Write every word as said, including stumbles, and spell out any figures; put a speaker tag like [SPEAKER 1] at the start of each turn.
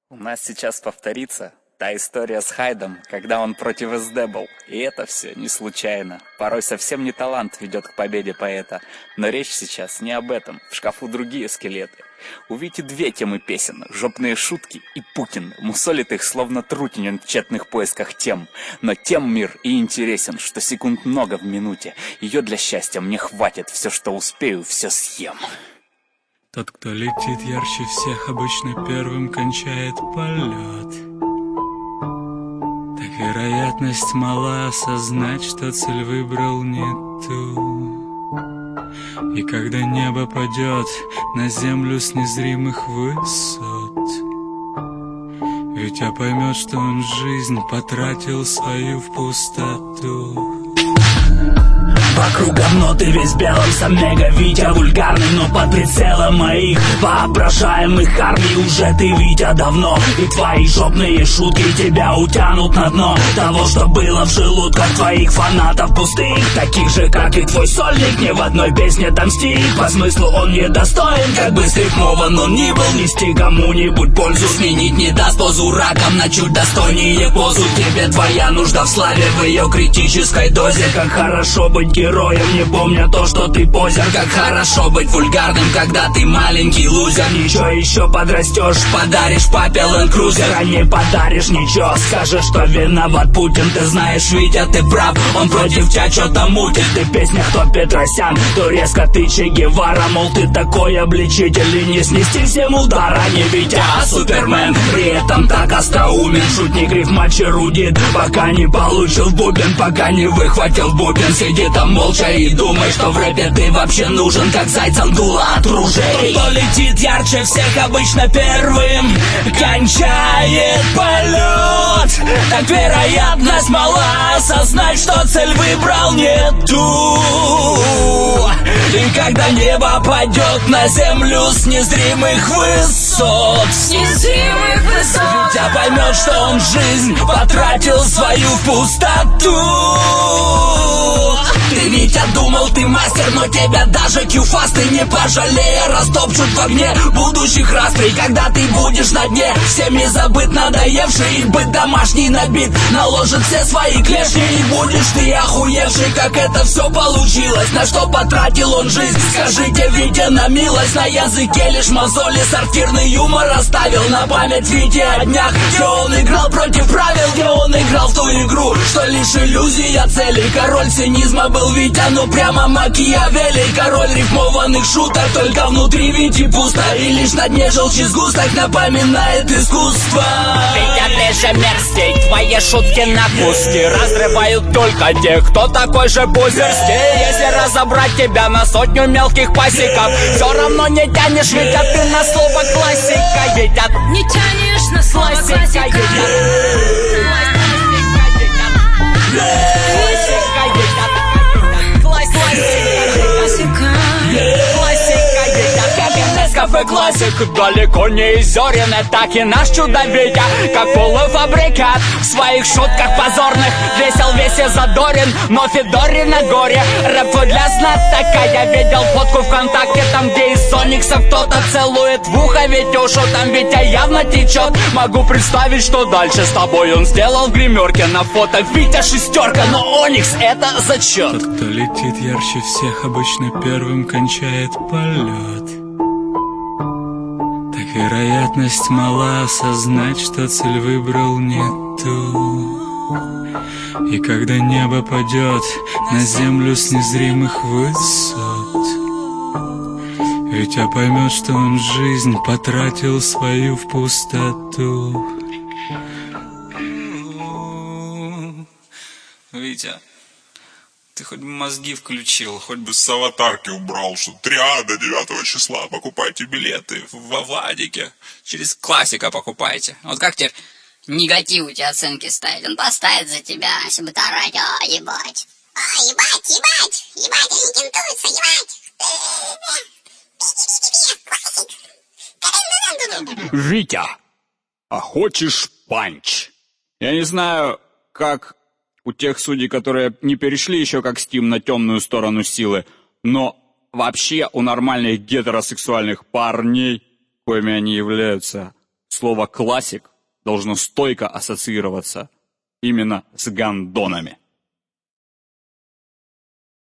[SPEAKER 1] У нас сейчас повторится та история с Хайдом, когда он против СД был. И это все не случайно. Порой совсем не талант ведет к победе поэта. Но речь сейчас не об этом. В шкафу другие скелеты. У Вити две темы песен. Жопные шутки и Путин. Мусолит их, словно трутень в тщетных поисках тем. Но тем мир и интересен, что секунд много в минуте. Ее для счастья мне хватит. Все, что успею, все съем.
[SPEAKER 2] Тот, кто летит ярче всех, обычно первым кончает полет. Так вероятность мала осознать, что цель выбрал не ту. И когда небо падет на землю с незримых высот, Витя поймет, что он жизнь потратил свою в пустоту.
[SPEAKER 3] Вокруг говно, ты весь белым, сам мега Витя вульгарный, но под прицелом моих воображаемых армий уже ты, Витя, давно. И твои жопные шутки тебя утянут на дно того, что было в желудках твоих фанатов пустых, таких же, как и твой сольник. Ни в одной песне там стих, по смыслу он недостоин, как бы срифмован он ни был. Нести кому-нибудь пользу сменить не даст позу раком на чуть достойнее позу. Тебе твоя нужда в славе, в ее критической дозе. Как хорошо быть героем, не помня то, что ты позер. Как хорошо быть вульгарным, когда ты маленький лузер. Ничего еще подрастешь, подаришь папе Land Cruiser, а не подаришь ничего. Скажешь, что виноват Путин, ты знаешь, Витя, ты прав. Он против тебя что-то мутит. Ты в песнях то Петросян, то резко ты Че Гевара. Мол, ты такой обличитель, и не снести всем удара. Не Витя, а Супермен, при этом так остроумен. Шутник рифмач эрудит, пока не получил в бубен, пока не выхватил в бубен. Сиди там молча и думай, что в рэпе ты вообще нужен, как зайцам дуло от ружей. Кто летит ярче всех, обычно первым кончает полет. Так вероятность мала осознать, что цель выбрал не ту. И когда небо падет на землю с незримых высот, с незримых высот, Витя поймет, что он жизнь потратил свою в пустоту. Ты, Витя, думал, ты мастер, но тебя даже кьюфасты не пожалея растопчут в огне будущих расприй. Когда ты будешь на дне, всеми забыт, надоевший и быть домашний набит, наложит все свои клешни, и будешь ты охуевший, как это все получилось, на что потратил он жизнь. Скажите, Витя, на милость, на языке лишь мозоли, сортирный юмор оставил на память Вите о днях, где он играл против правил, где он играл в ту игру, что лишь иллюзия цели. Король цинизма был Витя, ну прямо Макиавелли, король рифмованных шуток, только внутри Вити пусто, и лишь на дне желчи сгусток напоминает искусство.
[SPEAKER 4] Витя, ты же мерзкий, твои шутки на куски разрывают только тех, кто такой же пузырский. Если разобрать тебя на сотню мелких пасеков, все равно не тянешь, Витя, ты на слово классика. Витя,
[SPEAKER 5] не тянешь на слово классика.
[SPEAKER 4] Кафе классик далеко не из зерен, так и наш чудо-Витя, как полуфабрикат. В своих шутках позорных весел, весь и задорен, но Федоре на горе. Рэп для знатока, я видел фотку ВКонтакте, там где из Сониксов кто-то целует в ухо Витюшу, там Витя явно течет. Могу представить, что дальше с тобой он сделал в гримерке. На фото Витя шестерка, но Оникс это зачет.
[SPEAKER 2] Тот, кто летит ярче всех, обычно первым кончает полет. Так вероятность мала осознать, что цель выбрал не ту. И когда небо падет на землю с незримых высот, Витя поймет, что он жизнь потратил свою в пустоту.
[SPEAKER 6] Витя, ты хоть бы мозги включил, хоть бы с аватарки убрал, что триада девятого числа, покупайте билеты во Владике, через классика покупайте. Вот как теперь
[SPEAKER 7] негатив у тебя оценки ставить? Он поставит за тебя, если бы ты орать, а, ебать. А, ебать, ебать, ебать, они кентуются, ебать.
[SPEAKER 1] Витя, а хочешь панч? Я не знаю, как у тех судей, которые не перешли еще как Steam на темную сторону силы, но вообще у нормальных гетеросексуальных парней, коими они являются,
[SPEAKER 6] слово «классик» должно стойко ассоциироваться именно с гандонами.